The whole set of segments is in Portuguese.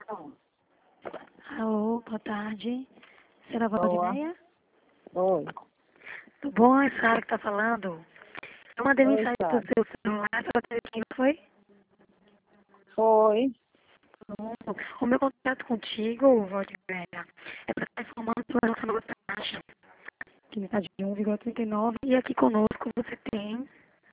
Alô, boa tarde. Será Val de Boa. Meia? Oi. Tudo bom? É Sara que tá falando. Eu mandei Oi, mensagem pro Sara. seu celular, só que quem foi? Foi. O meu contato contigo, Val de Meia, é para estar informando sobre a nossa nova taxa, que está de 1,39. E aqui conosco você tem,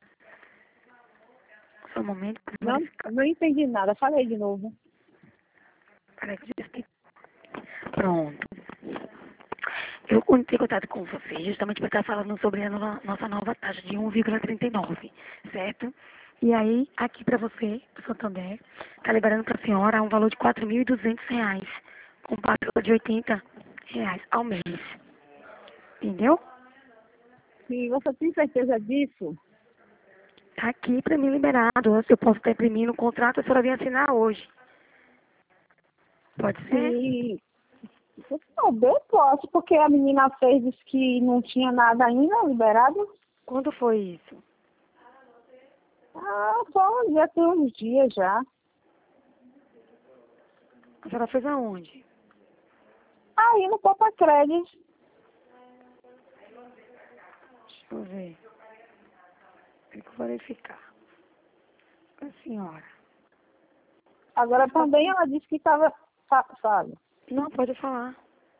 só um momento, para Não, verificar. não entendi nada. Falei de novo. Peraí, deixa eu explicar. Pronto. Eu entrei em contato com você justamente para estar falando sobre a nossa nova taxa de 1,39, certo? E aí, aqui para você, do Santander, está liberando para a senhora um valor de R$ 4.200, com parcela de R$ 80 ao mês. Entendeu? E você tem certeza disso? Está aqui para mim liberado. Se eu posso estar imprimindo o contrato, a senhora vem assinar hoje. Pode ser? E eu posso, porque a menina fez, disse que não tinha nada ainda liberado. Quando foi isso? Ah, só já tem uns dias já. A senhora fez aonde? Aí no Copa Crédito. Deixa eu ver. Tem que verificar. A senhora. Agora também ela disse que estava, sabe? Não, pode falar.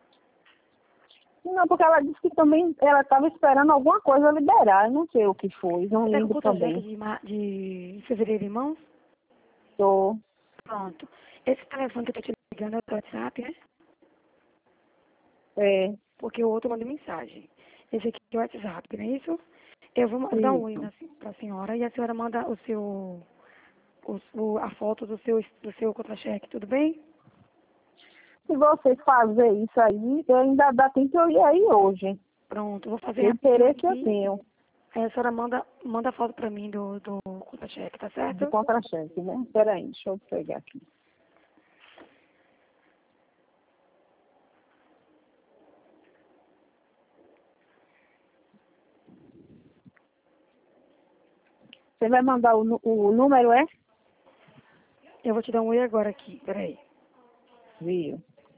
Não, porque ela disse que também ela estava esperando alguma coisa liberar. Eu não sei o que foi, não Você tá com lembro contra-cheque também. de fevereiro em mãos? Tô. Pronto. Esse telefone que eu tô te ligando é o WhatsApp, né? É, Porque o outro manda mensagem. Esse aqui é o WhatsApp, não é isso? Eu vou mandar um oi isso. pra senhora e a senhora manda a foto do seu contra-cheque, tudo bem? Se você fazer isso aí, eu ainda dá tempo de eu ir aí hoje. Pronto, vou fazer O rapidinho interesse eu aqui. tenho Aí a senhora manda a foto pra mim do contra-cheque, tá de certo? contra-cheque, né? Peraí, deixa eu pegar aqui. Você vai mandar o número, é? Eu vou te dar um oi agora aqui, peraí. Viu?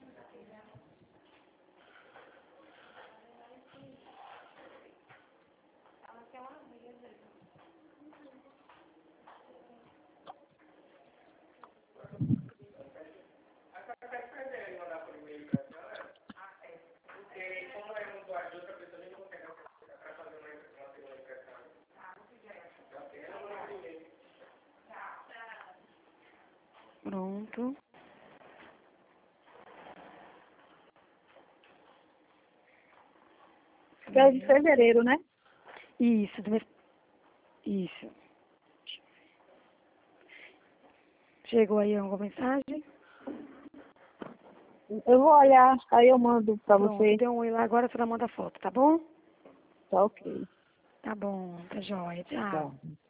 Pronto. Que é de fevereiro, né? Isso, isso. Chegou aí alguma mensagem? Eu vou olhar, aí eu mando pra Pronto, você. deu um oi lá, agora a senhora manda a foto, tá bom? Tá ok. Tá bom, tá jóia, tchau. Tá.